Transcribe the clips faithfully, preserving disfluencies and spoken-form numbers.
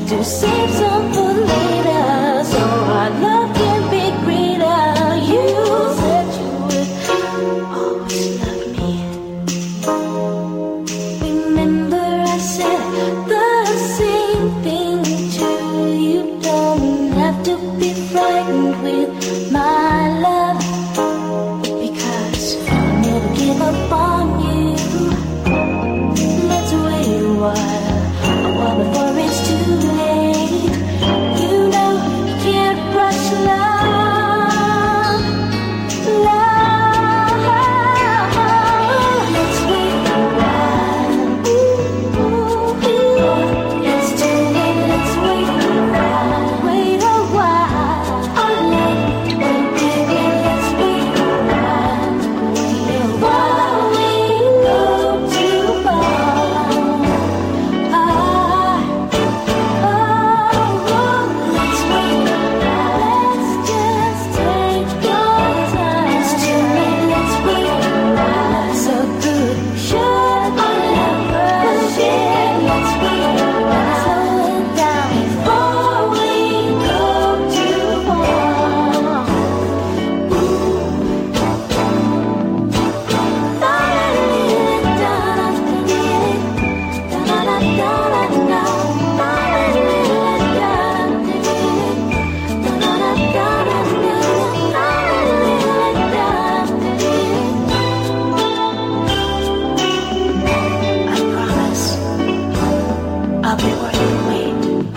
to save some for later, so our love can be greater. You said you would always love me. Remember I said the same thing to you. Don't have to be frightened with my love, because I'll never give up on you. Let's wait a while, a while before it's too late. You know you can't rush love, love. Let's wait a while. Ooh, ooh, ooh. It's too late. Let's wait a while. Wait a while. Oh, let wait, baby. Let's wait a while. Wait a while. We go too far. Ah, oh, oh, let's wait a while. Let's just take your time. It's too late. Let's wait a while. So good. Should I never share? Let's wait a while. Slow it down before we go too far. I promise I'll be worth the wait.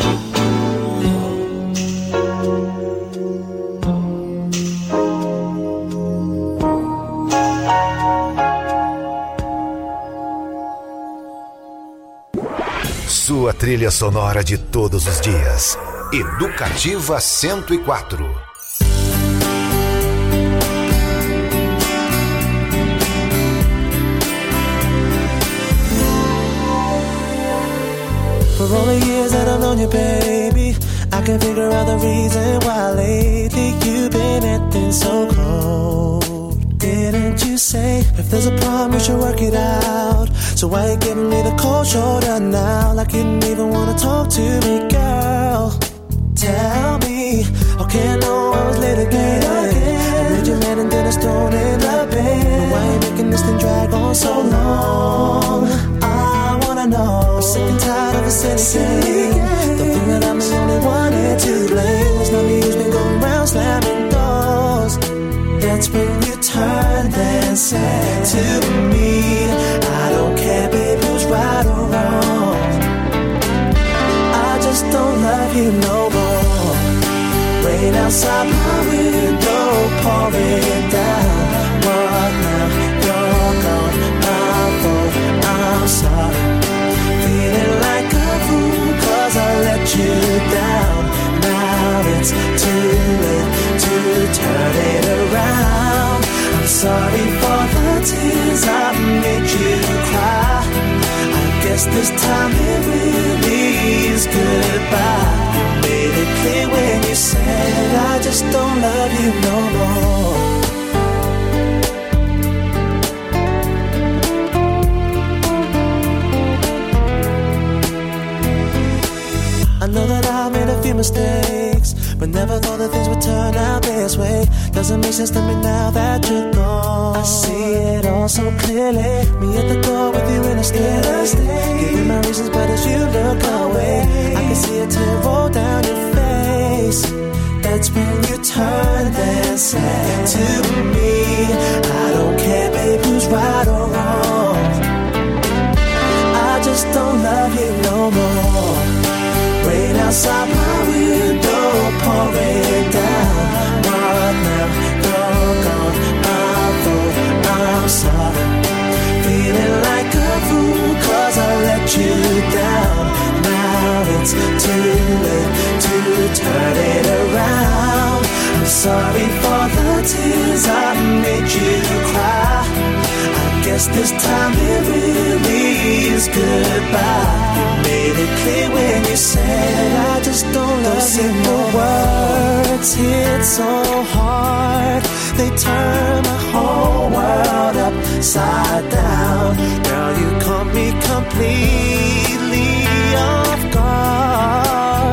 Sua trilha sonora de todos os dias. Educativa cento e quatro. For all the years that I've known you, baby, I can figure out the reason why lately you've been acting so cold. Didn't you say if there's a problem we should work it out? So why you giving me the cold shoulder now, like you didn't even wanna talk to me, girl? Tell me, okay, I know I was late again. I made you mad and then I stoned in the bed. Why you making this thing drag on so long? I wanna know. I'm sick and tired of the same. Don't think that I'm the only one here to blame. It's not me who's been going around slamming doors. That's when you turned and said to me, I don't care, babe, who's right or wrong. I just don't love you no more. Rain outside my window, pouring down. What now? You're gone, my fault, I'm sorry. Feeling like a fool cause I let you down. Now it's too late to turn it around. I'm sorry for the tears I made you cry. I guess this time it really is goodbye. You made it clear when you said I just don't love you no more. I know that I made a few mistakes, but never thought that things would turn out this way. Doesn't make sense to me now that you're gone. I see it all so clearly. Me at the door with you in a state. Giving my reasons, but as you look away, I can see a tear roll down your face. That's when you turned and said to me, I don't care, babe, who's right or wrong. I just don't love you no more. Rain outside my window, pouring down. What now? You're gone, my fault, I'm sorry. Feeling like a fool cause I let you down. Now it's too late to turn it around. I'm sorry for the tears I made you cry. I guess this time it really is goodbye. You made it clear when you said I just don't love you more. Words hit so hard, they turn my whole world upside down. Girl, you caught me completely off guard.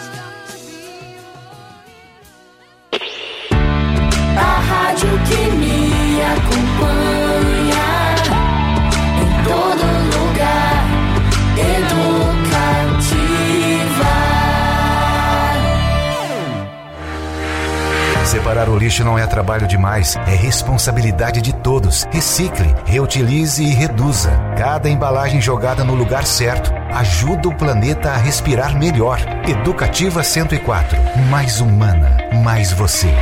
A rádio que me acompanha em todo lugar, Educativa. Separar o lixo não é trabalho demais, é responsabilidade de todos. Recicle, reutilize e reduza. Cada embalagem jogada no lugar certo ajuda o planeta a respirar melhor. Educativa cento e quatro, mais humana, mais você.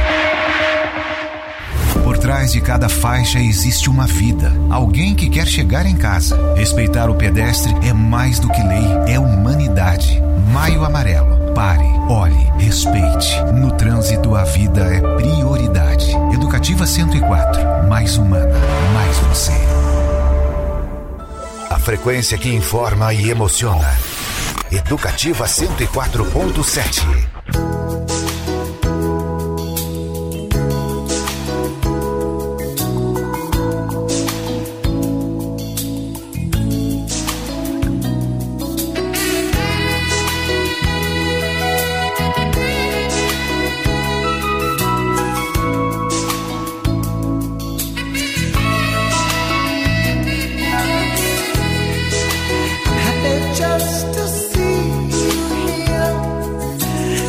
Por trás de cada faixa existe uma vida, alguém que quer chegar em casa. Respeitar o pedestre é mais do que lei, é humanidade. Maio Amarelo. Pare, olhe, respeite. No trânsito, a vida é prioridade. Educativa cento e quatro, mais humana, mais você. A frequência que informa e emociona. Educativa cento e quatro ponto sete. Just to see you here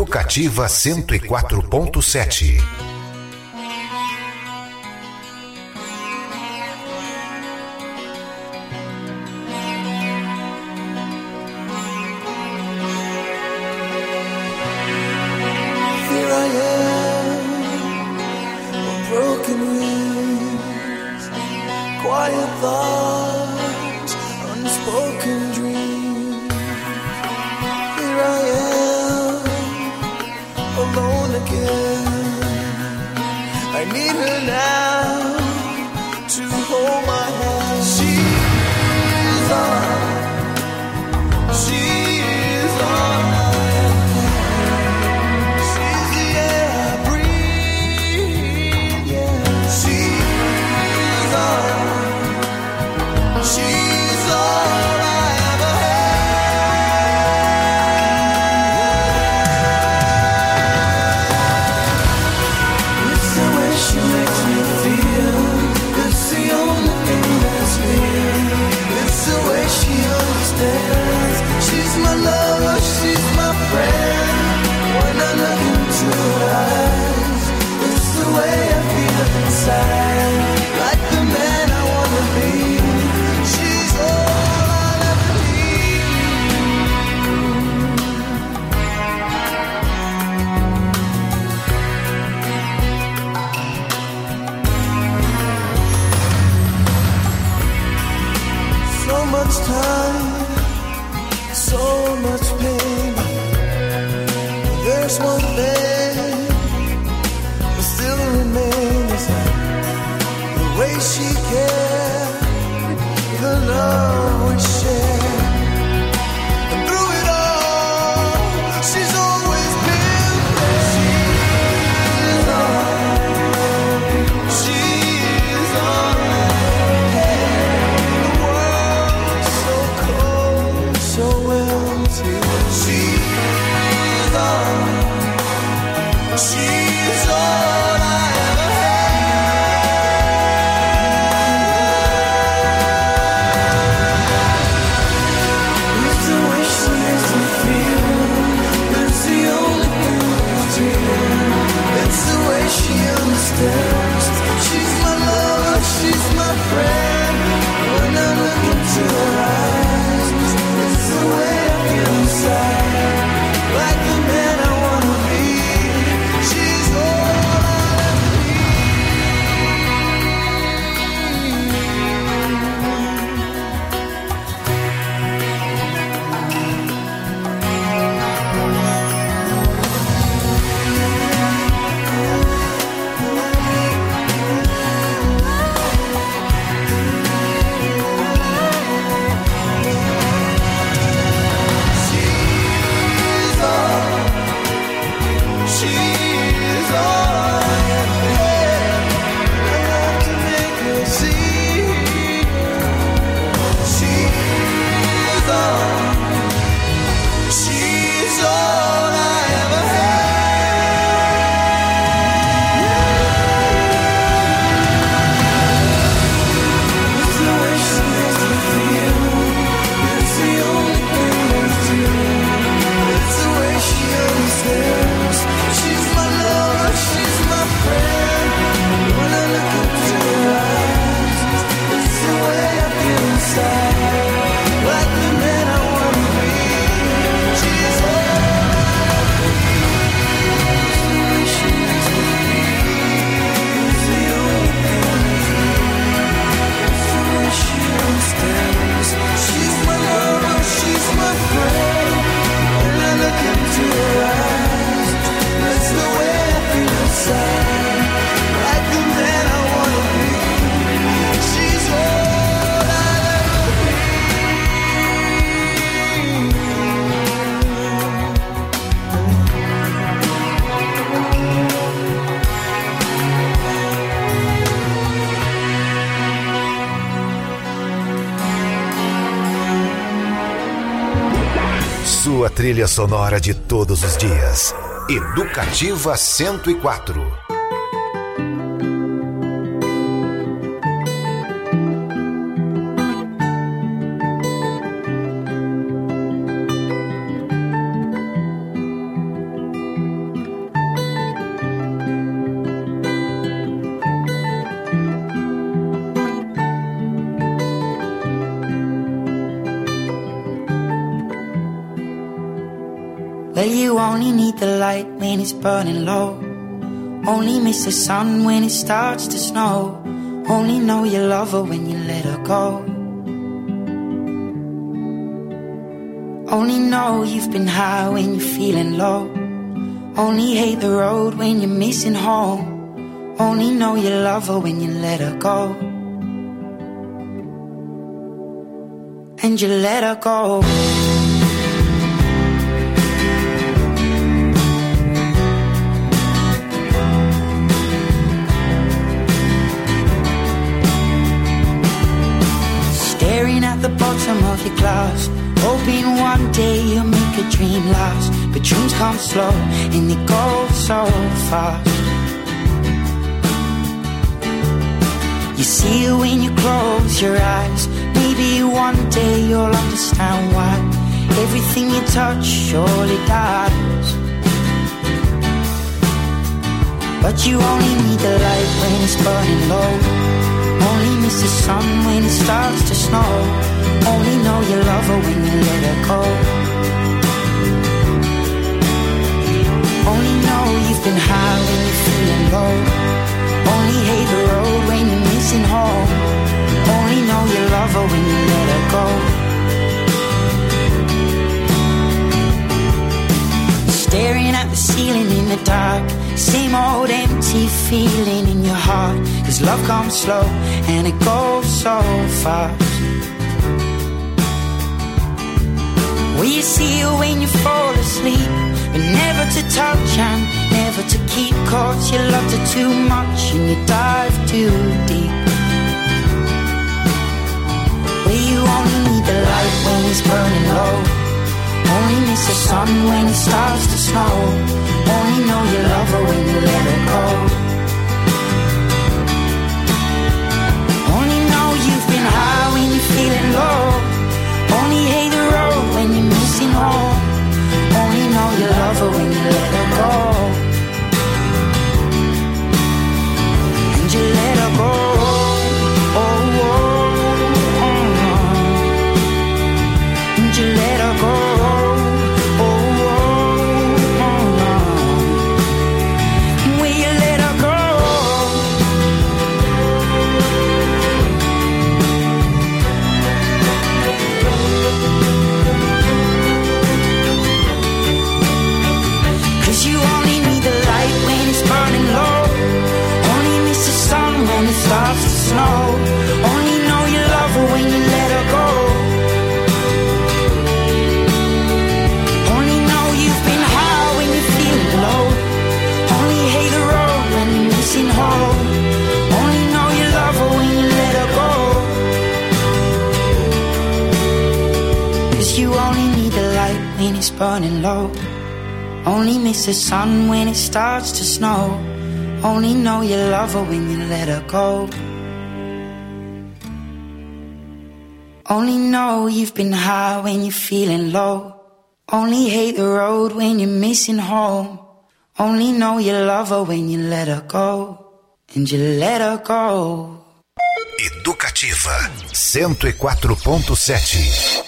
Educativa cento e quatro ponto sete. Sua trilha sonora de todos os dias. Educativa cento e quatro. Well, you only need the light when it's burning low. Only miss the sun when it starts to snow. Only know you love her when you let her go. Only know you've been high when you're feeling low. Only hate the road when you're missing home. Only know you love her when you let her go. And you let her go. Staring at the bottom of your glass, hoping one day you'll make a dream last. But dreams come slow and they go so fast. You see it when you close your eyes. Maybe one day you'll understand why everything you touch surely dies. But you only need the light when it's burning low. Only miss the sun when it starts to snow. Only know you love her when you let her go. Only know you've been high when you're feeling low. Only hate the road when you're missing home. Only know you love her when you let her go. Staring at the ceiling in the dark, same old empty feeling in your heart. Cause love comes slow and it goes so fast. Will you see her when you fall asleep, but never to touch and never to keep? Cause you loved her too much and you dive too deep. Well, you only need the light when it's burning low. Only miss the sun when it starts to snow. Only know you love her when you let her go. Only know you've been high when you're feeling low. Only hate the road when you're missing home. Only know you love her when you let her go. And you let her go. Oh, oh, oh, oh. And you let her go. Starts to snow. Only know you love her when you let her go. Only know you've been high when you're feeling low. Only hate the road when you're missing home. Only know you love her when you let her go. Cause you only need the light when it's burning low. Only miss the sun when it starts to snow. Only know you love her when you let her go. Only know you've been high when you're feeling low. Only hate the road when you're missing home. Only know you love her when you let her go. And you let her go. Educativa cento e quatro ponto sete.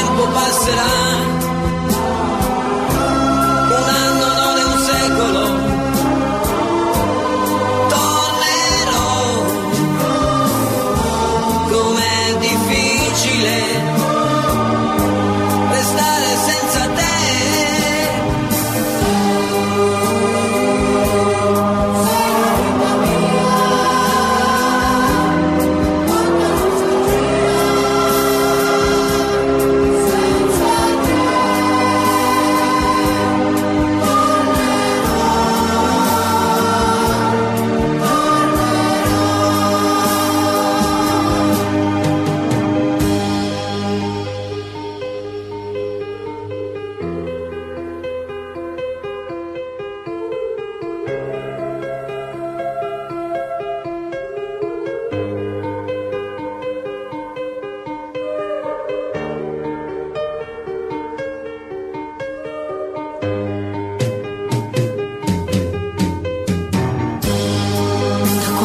Un anno non è un secolo.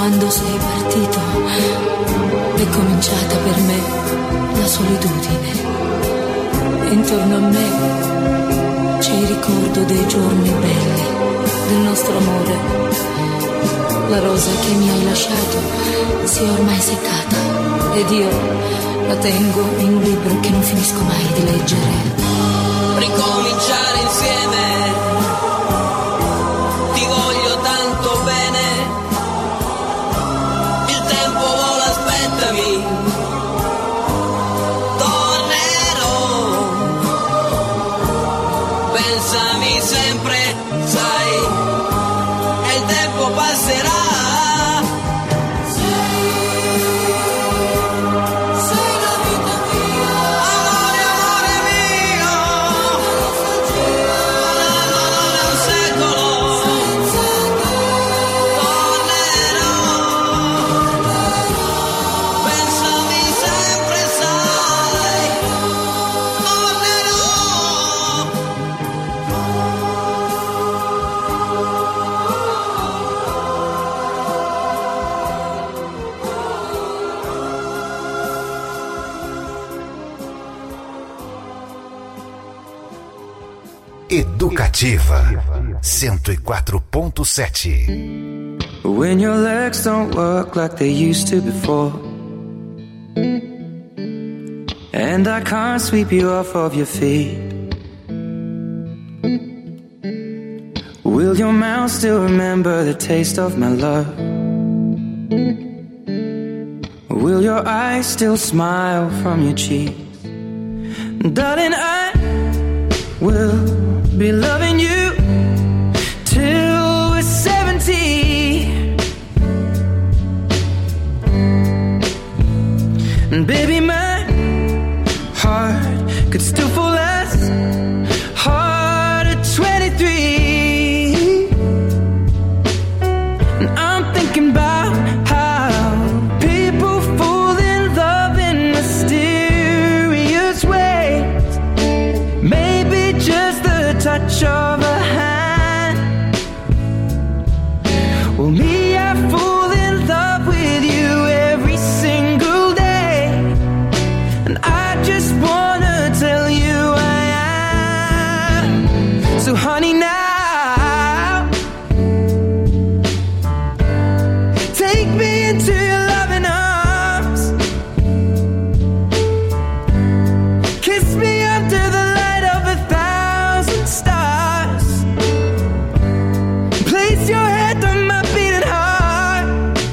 Quando sei partito è cominciata per me la solitudine. Intorno a me c'è il ricordo dei giorni belli, del nostro amore. La rosa che mi hai lasciato si è ormai seccata ed io la tengo in un libro che non finisco mai di leggere. Ricominciare insieme, ti voglio tanto bene, il tempo vola, aspettami, tornerò, pensami sempre, sai, e il tempo passerà. Educativa cento e quatro ponto sete. When your legs don't work like they used to before, and I can't sweep you off of your feet, will your mouth still remember the taste of my love? Will your eyes still smile from your cheeks? Darling, I will be loving you till we're seventy. And baby, my heart could still fall as hard at twenty-three. And I'm thinking about how people fall in love in mysterious ways. Maybe just the touch of a hand. Well, me, I fall in love with you every single day, and I just wanna tell you I am. So honey, now take me into your loving arms, kiss me under the light of a thousand stars, place your head on my beating heart.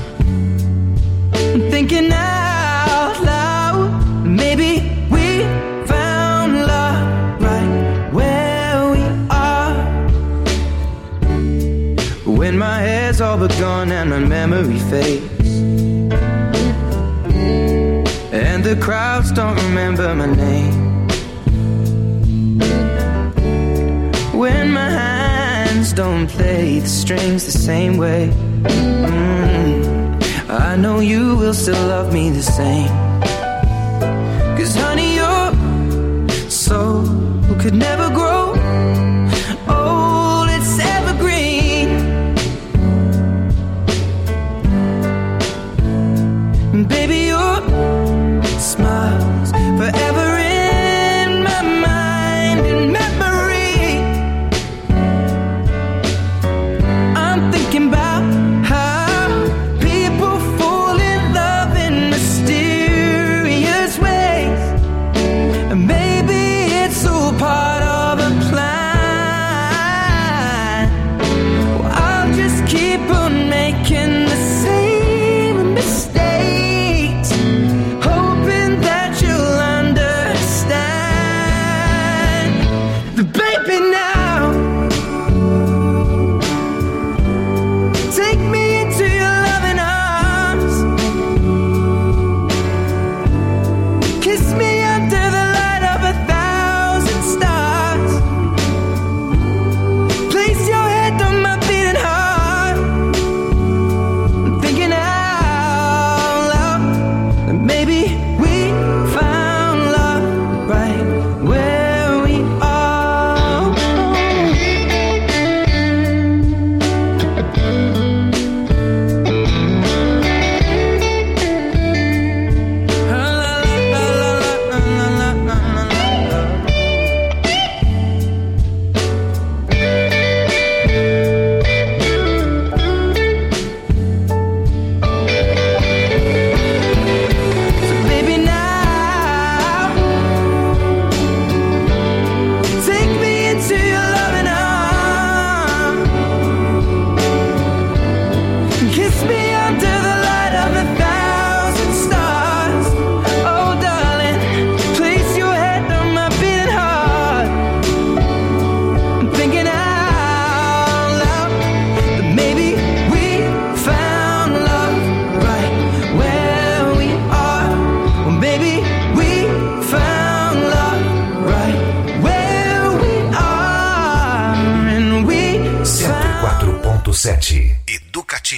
I'm thinking out loud, maybe we found love right where we are. When my hair's all but gone and my memory fades, and the crowds don't remember my name, when my hands don't play the strings the same way, mm, I know you will still love me the same. 'Cause honey, your soul could never grow old, it's evergreen. And baby, your smile's forever in my mind and memory. I'm thinking about how people fall in love in mysterious ways, and maybe it's all part of a plan. Well, I'll just keep on making the same mistakes, hoping that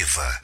Educativa.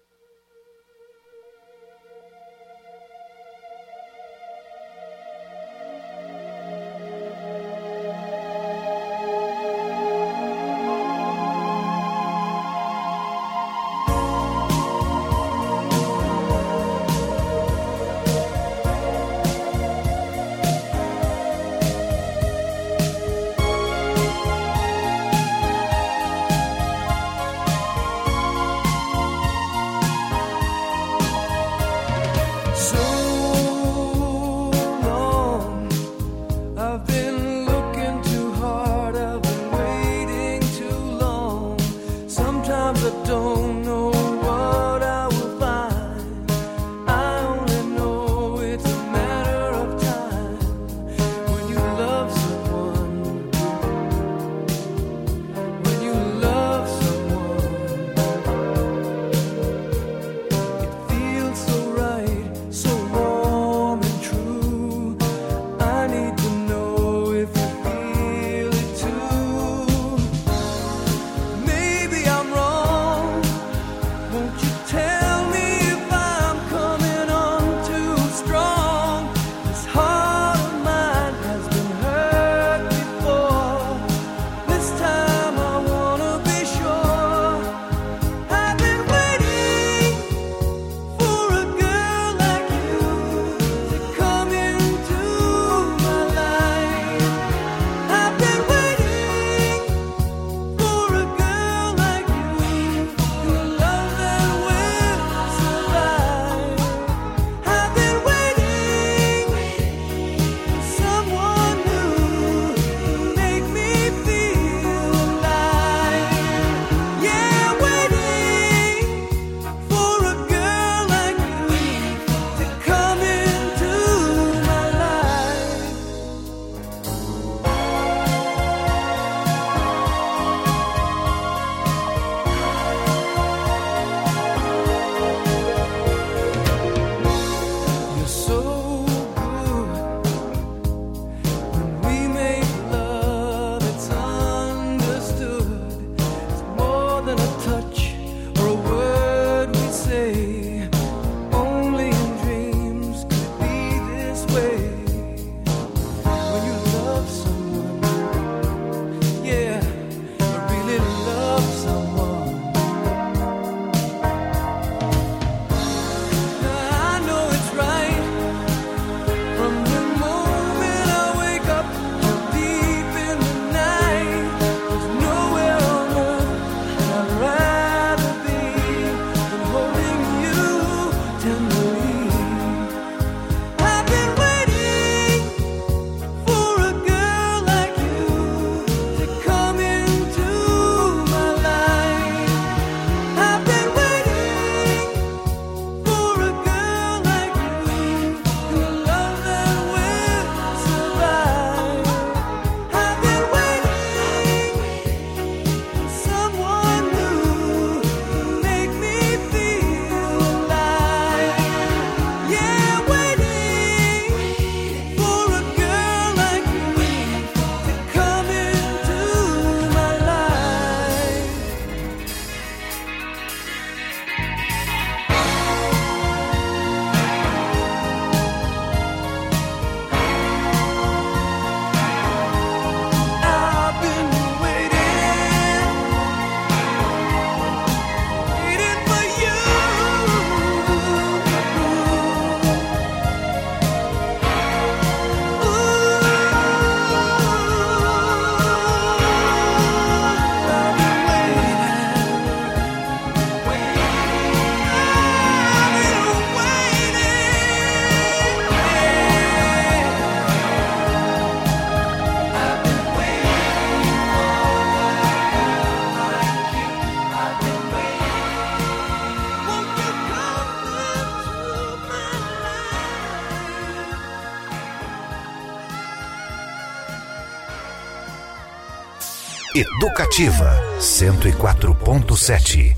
Educativa cento e quatro ponto sete.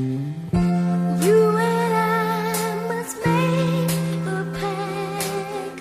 You and I must make a pact.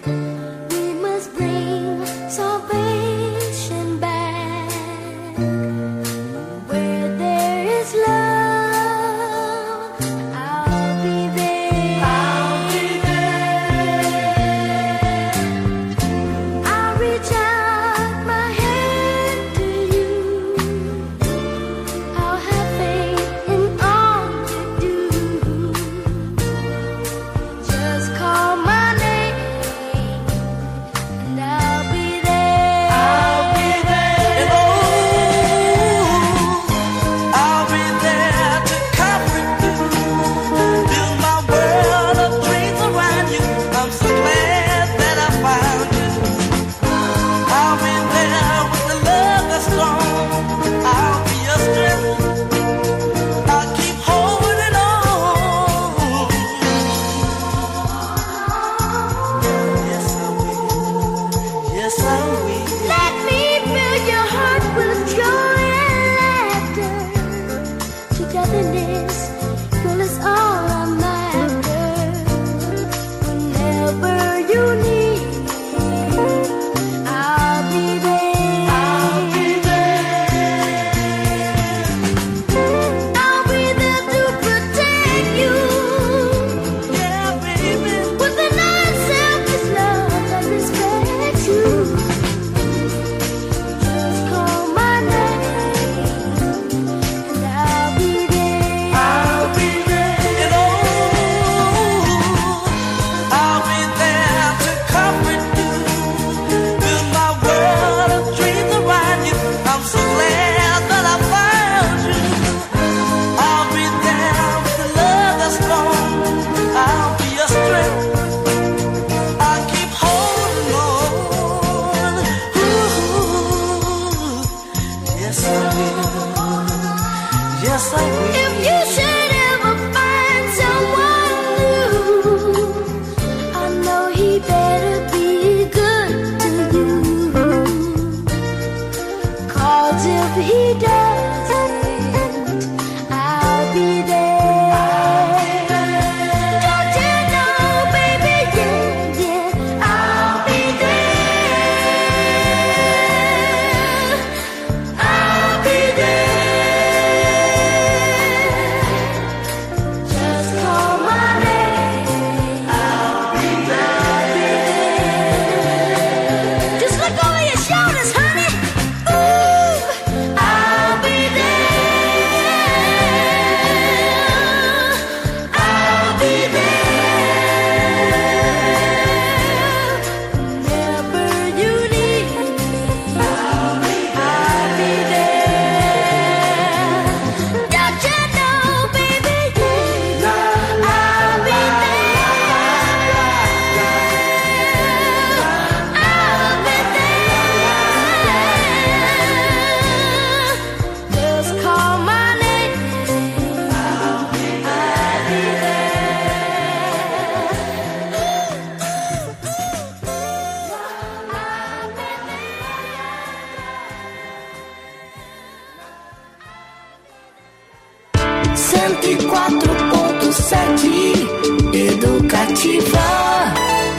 cento e quatro ponto sete Educativa.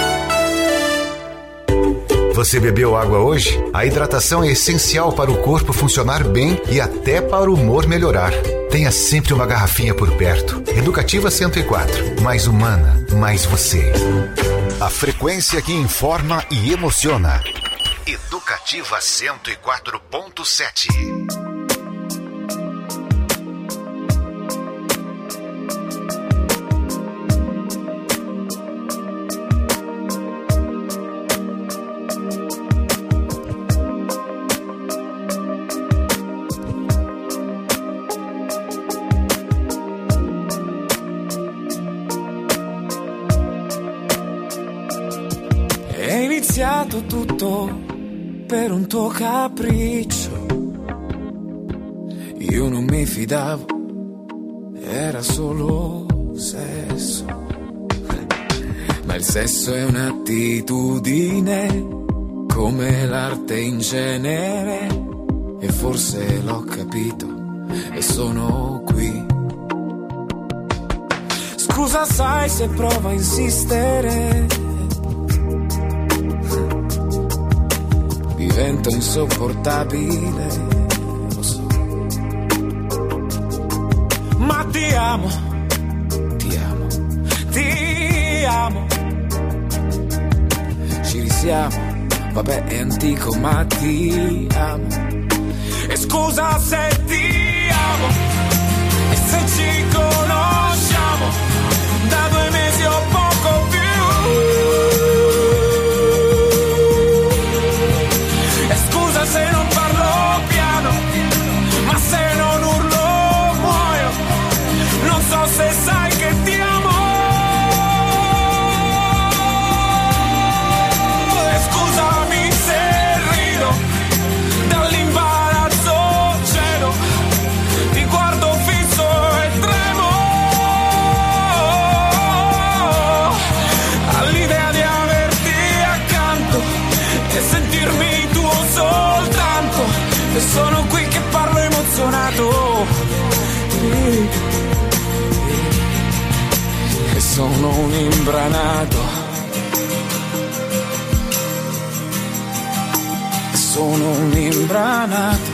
Você bebeu água hoje? A hidratação é essencial para o corpo funcionar bem e até para o humor melhorar. Tenha sempre uma garrafinha por perto. Educativa cento e quatro. Mais humana, mais você. A frequência que informa e emociona. Educativa cento e quatro ponto sete. È iniziato tutto per un tuo capriccio. Io non mi fidavo, era solo sesso. Ma il sesso è un'attitudine, come l'arte in genere. E forse l'ho capito e sono qui. Scusa, sai se provo a insistere, divento insopportabile, lo so. Ma ti amo, ti amo, ti amo. Ci risiamo, vabbè è antico ma ti amo. E scusa se ti amo, e se ci conosciamo da due mesi o poco più. Se non parlo piano, ma se non urlo muoio. Non so se sai che ti amo. E scusami se rido, dall'imbarazzo cedo, ti guardo fisso e tremo all'idea di averti accanto e sentirmi tuo soltanto. E sono qui che parlo emozionato e sono un imbranato. E sono un imbranato.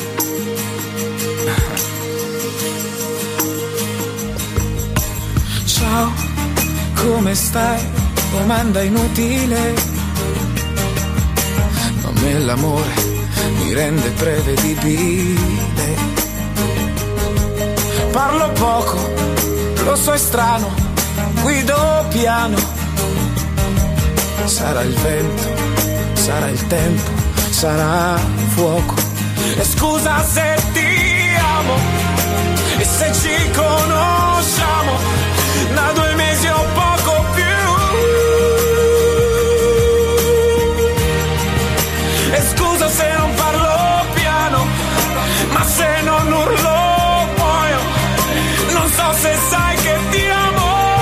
Ciao, come stai? Domanda inutile. Ma me l'amore mi rende prevedibile. Parlo poco, lo so è strano, guido piano. Sarà il vento, sarà il tempo, sarà fuoco. E scusa se ti amo, e se ci conosciamo da due mesi o poco più. E scusa se non parlo piano, ma se non urlo muoio. Non so se sai che ti amo.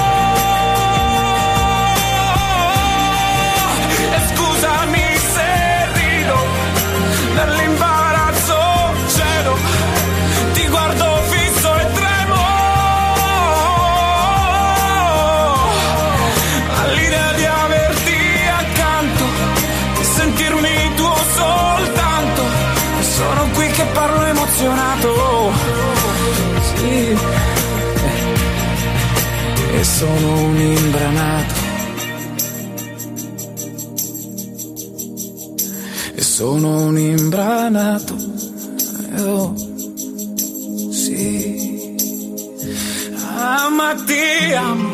E scusami se rido, dall'imbarazzo cedo, ti guardo fisso e tremo all'idea di averti accanto e sentirmi tuo soltanto. E sono qui che parlo emozionato, sì. E sono un imbranato. E sono un imbranato. Oh, sì. Ah, ma ti amo.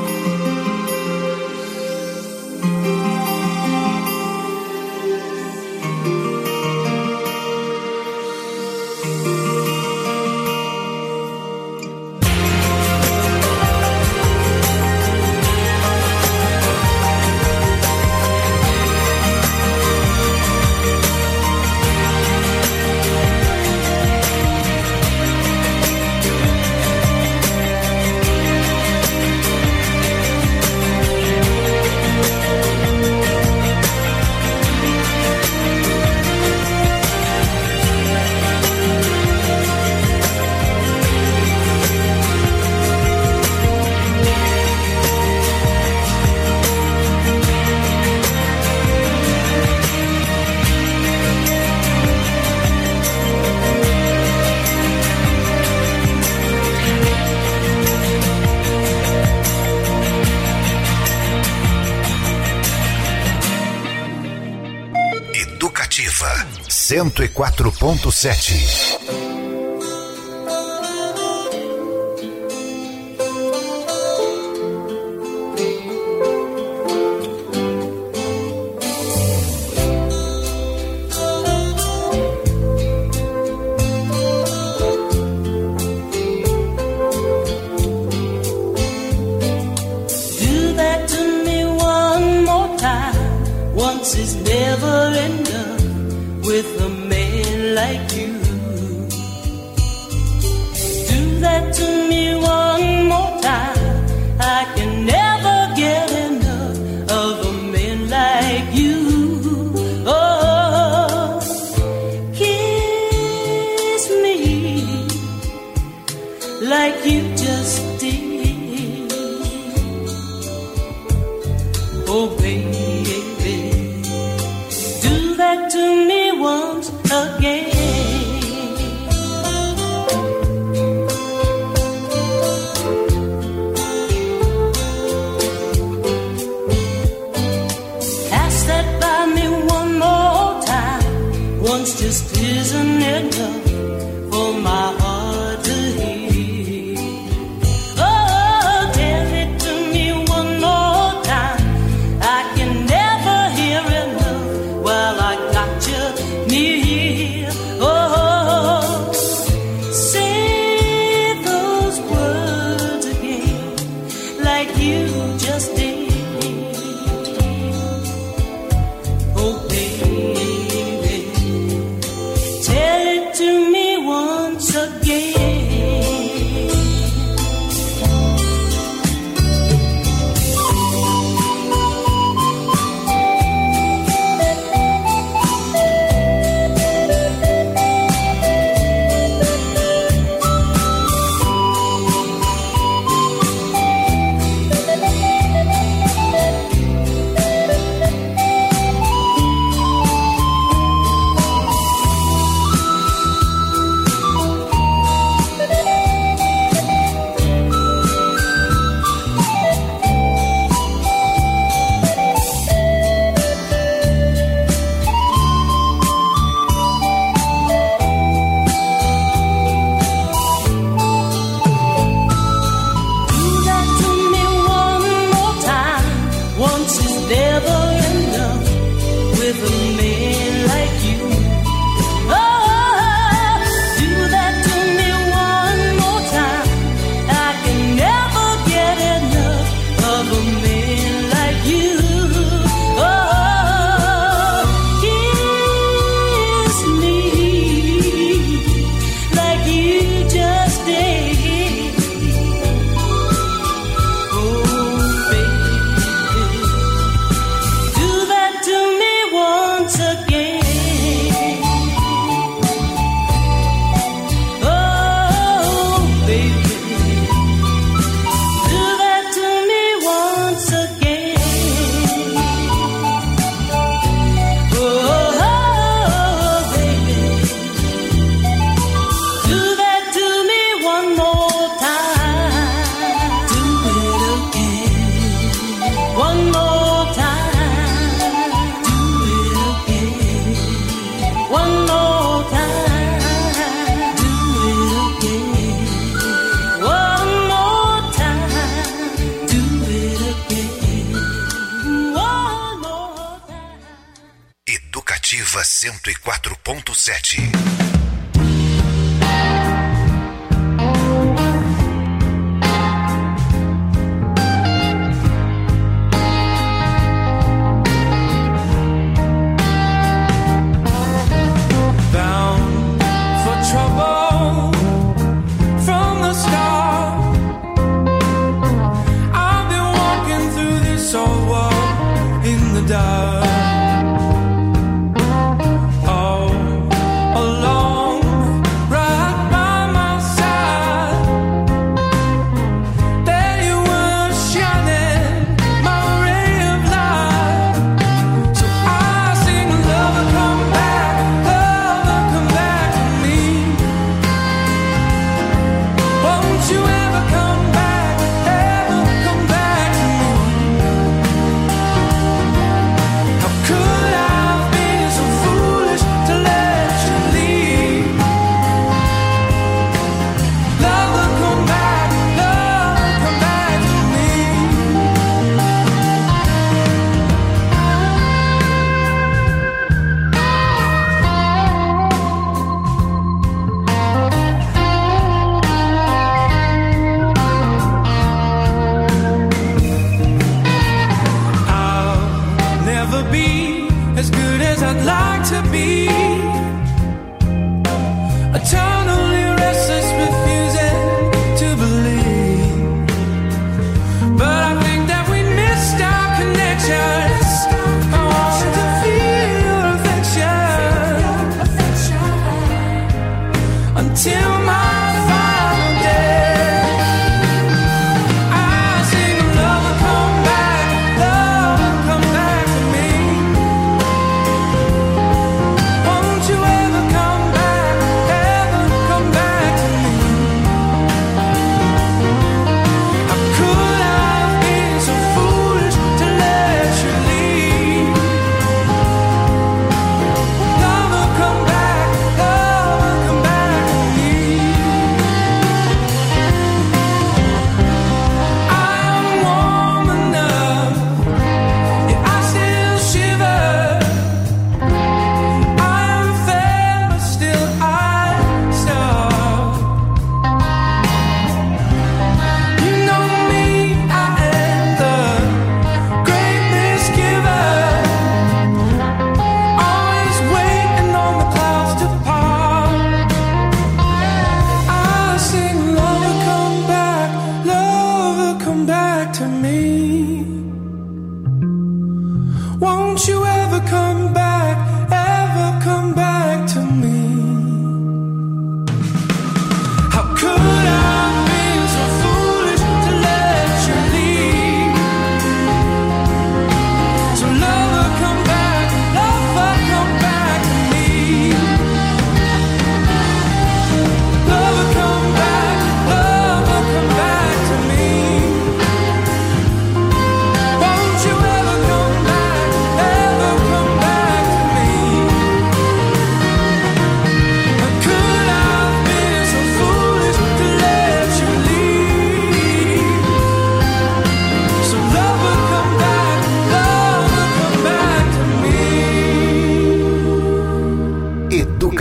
Educativa cento e quatro ponto sete. Is never enough with a man like you. Do that to me one more time. I can never get enough of a man like you. Oh, kiss me like you just did. Oh, baby, to me once again. Pass that by me one more time. Once just isn't enough for my heart to hear. Oh, tell it to me one more time. I can never hear enough while I got you near. Oh, say those words again like you just did. Oh, baby, tell it to me once again. cento e quatro ponto sete. Dark, all alone.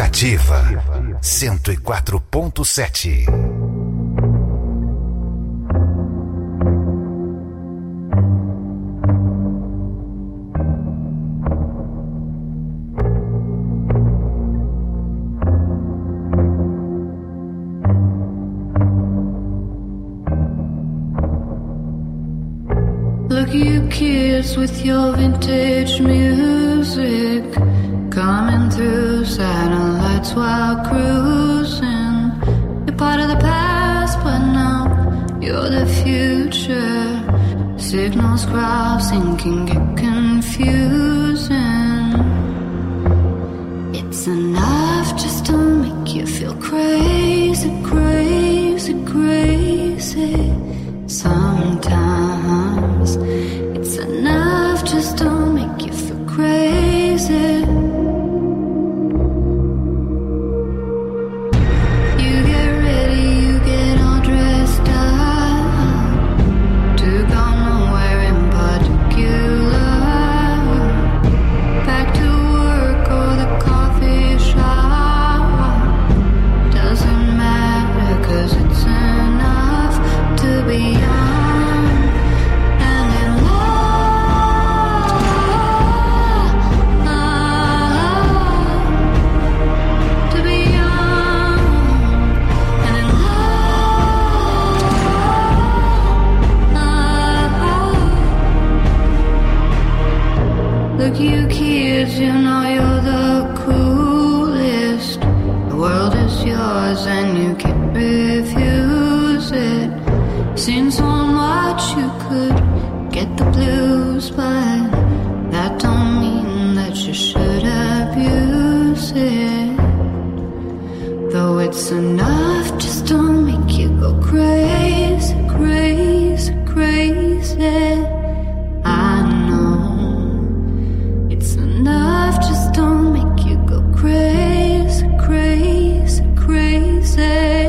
Educativa cento e quatro ponto sete. Look, you kids with your vintage music coming through satellites while cruising. You're part of the past, but now you're the future. Signals crossing can get confusing. It's enough just to make you feel crazy, crazy, crazy. Sometimes it's enough just to make you feel crazy. You get ready, you get all dressed up to go nowhere in particular. Back to work or the coffee shop. Doesn't matter, 'cause it's enough to be young and in love, to be young and in love. Look, you kids, you know you're the coolest. The world is yours and you can't refuse it. Seen so much you could get the blues, but that don't mean that you should abuse it. Though it's enough just to make you go crazy, crazy, crazy. I know it's enough just to make you go crazy, crazy, crazy.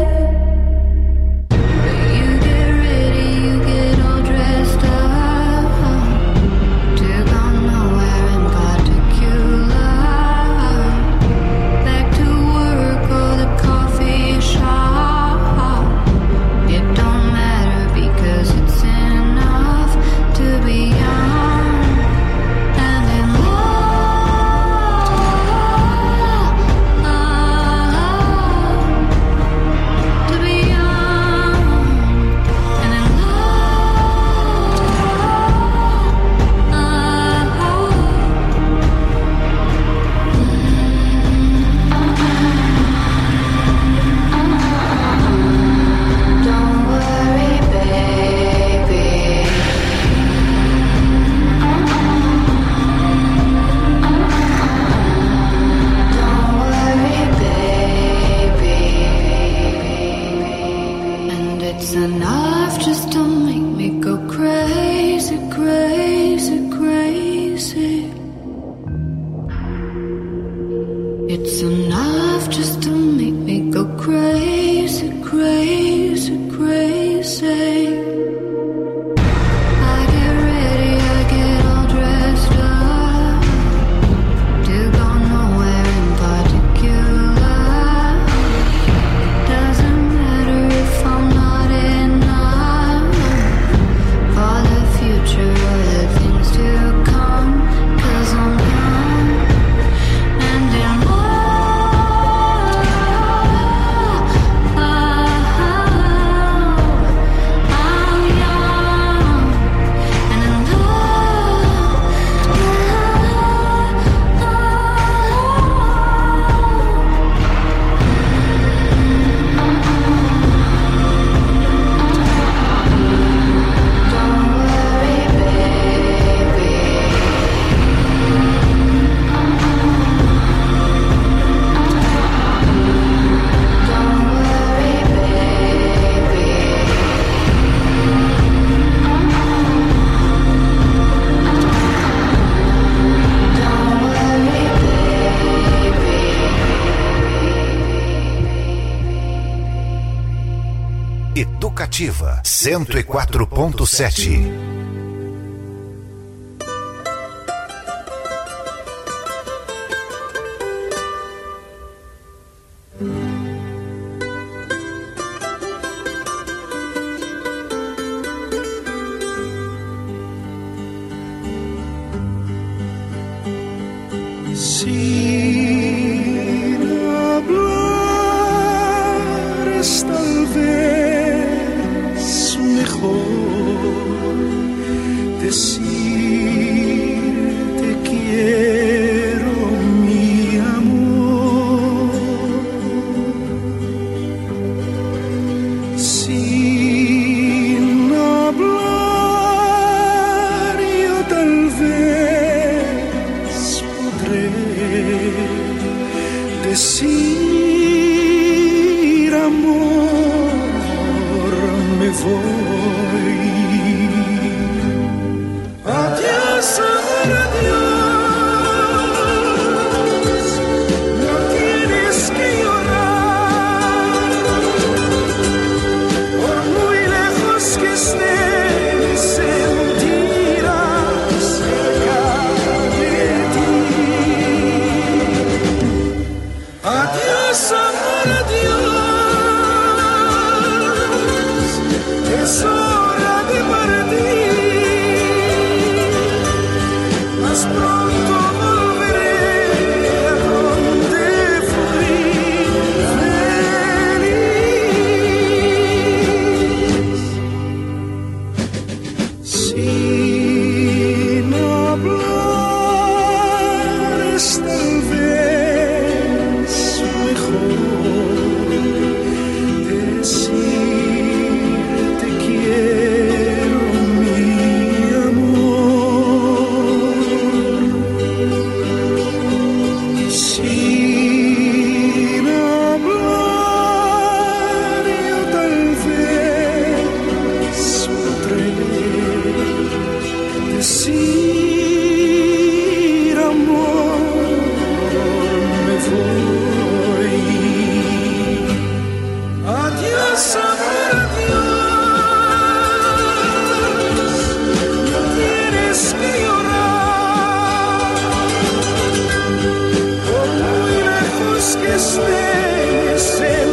Educativa cento e quatro ponto sete. decir amor, me voy. Adiós, amor, adiós. No tienes que llorar, por muy lejos que estés, sentirás cerca de ti. Adiós, amor, adiós. Es hora de partir. Más pronto volveré a donde fui feliz. Sin hablar esta vez mejor decirte quiero, mi amor. Sin hablar yo tal vez podré decir amor, me voy. Adiós, amor, adiós. No tienes que llorar, por muy lejos que estés,